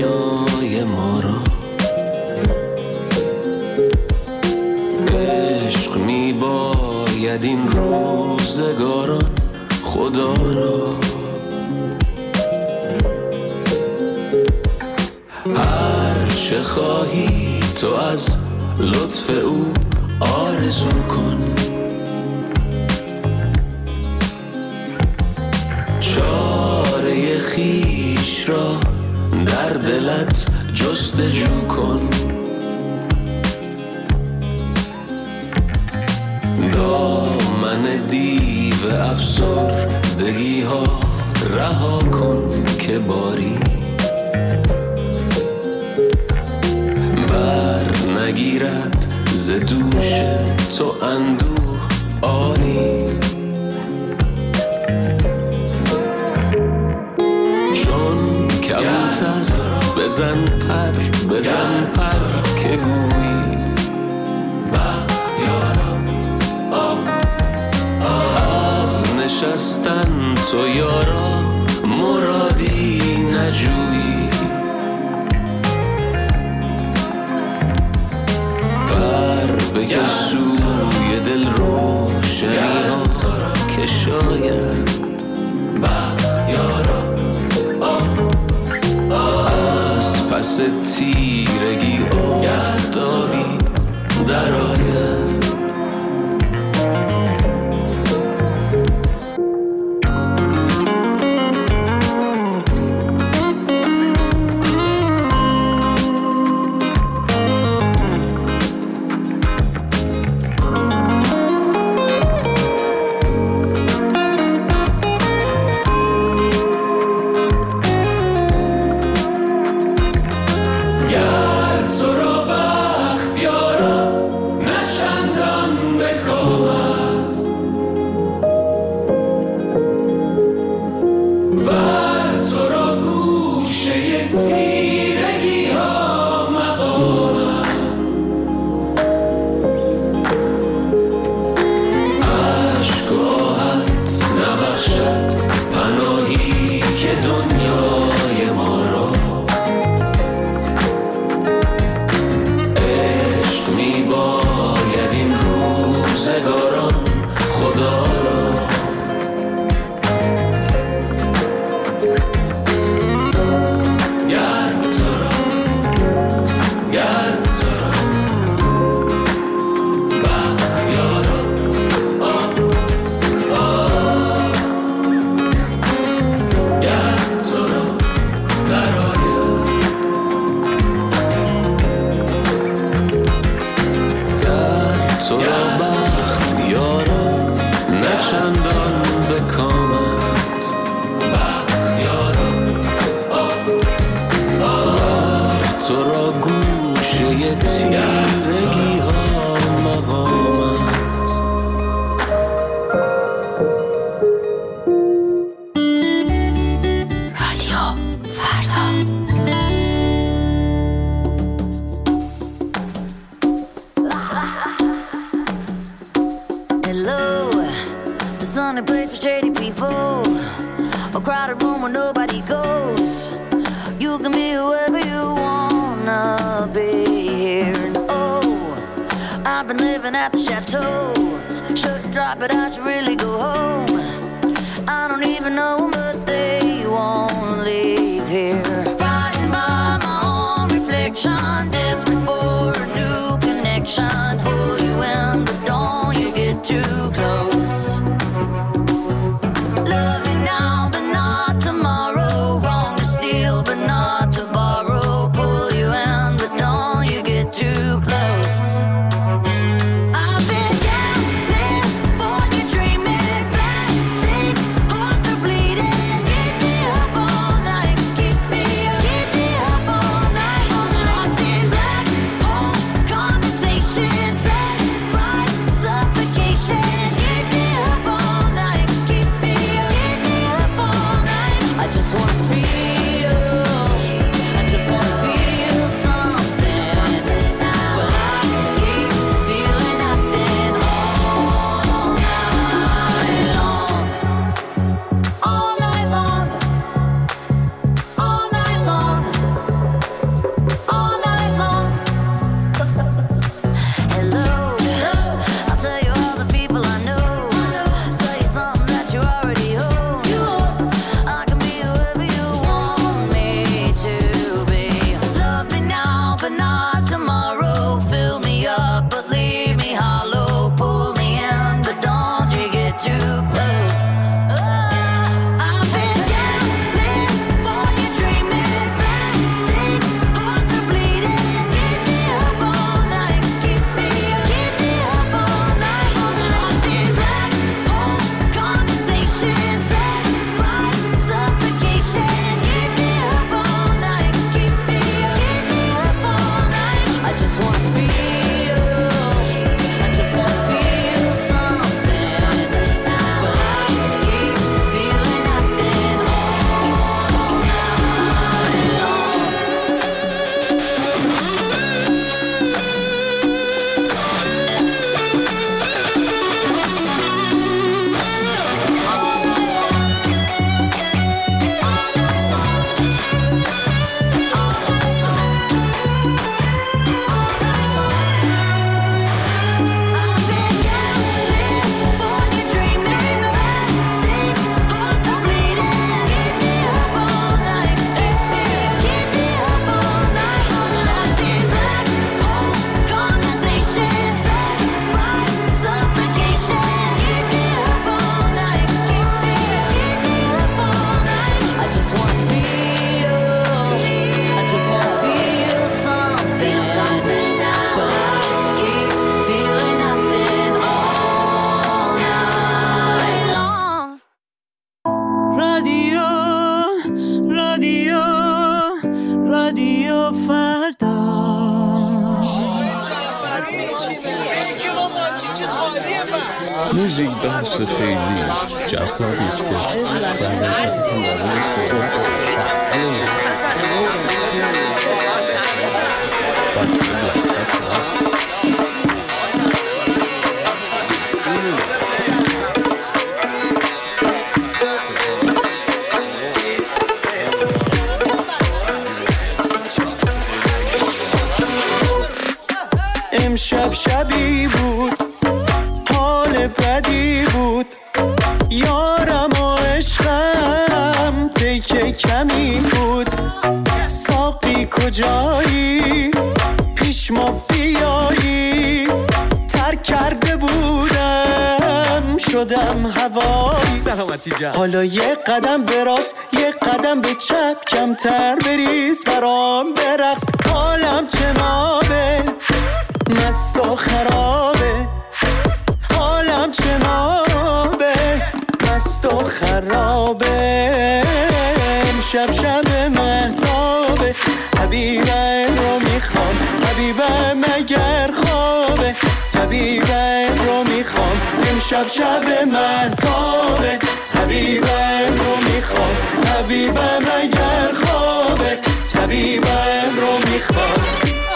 دنیای ما را. عشق می باید این روزگاران خدا را. هر چه خواهی تو از لطف او آرزو کن. چاره خویش را در دلت جستجو کن. دامن دیو افسردگی ها رها کن که باری بر نگیرد ز دوش تو اندوه آری. چون کبوتر بزن پر که گویی بختیارم از نشستن تو یارا مرادی نجویی. بکش سوی دل روشنی ها که شاید بختیارا از پس تیرگی آفتابی در آید. چی و فردا موزیک بحث خیلی جذابی است امشب شبی بود حال بدی بود یارم و عشقم پیک کمی بود ساقی کجایی پیش ما بیایی ترک کرده بودم شدم هوایی سلامتی جان حالا یه قدم به راست یه قدم به چپ کمتر بریز برام برقص حالم چنابه مست و خرابه حالم چنابه مست و خرابه امشب شب مهتابه حبیبم رو میخوام حبیبم اگر خوابه طبیبم رو میخوام امشب شب مهتابه حبیبم رو میخوام حبیبم اگر خوابه طبیبم رو میخوام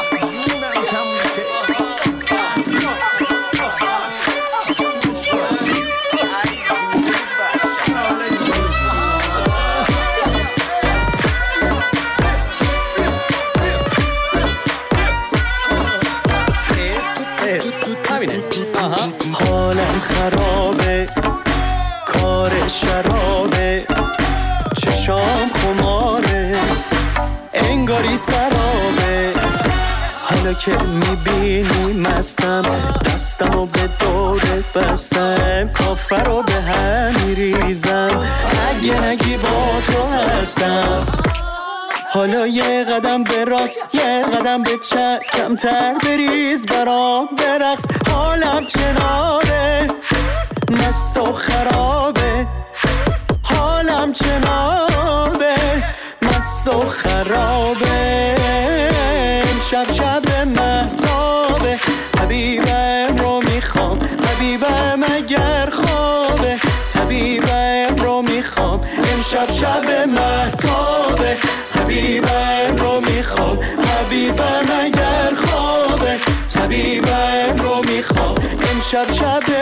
حالم خرابه کار شرابه چشام خماره انگاری سرابه حالا که میبینی مستم دستم و به دورت بستم کافر رو به هم میریزم اگه نگی با تو هستم حالا یه قدم به راست یه قدم به چپ کمتر بریز برام برقص حالم چنابه مست و خرابه حالم چنابه مست و خرابه امشب شب مهتابه حبیبم رو میخوام حبیبم اگر خوابه طبیبم رو میخوام امشب شب مهتابه حبیبم رو میخوام حبیبم اگر خوابه طبیبم رو میخوام امشب شب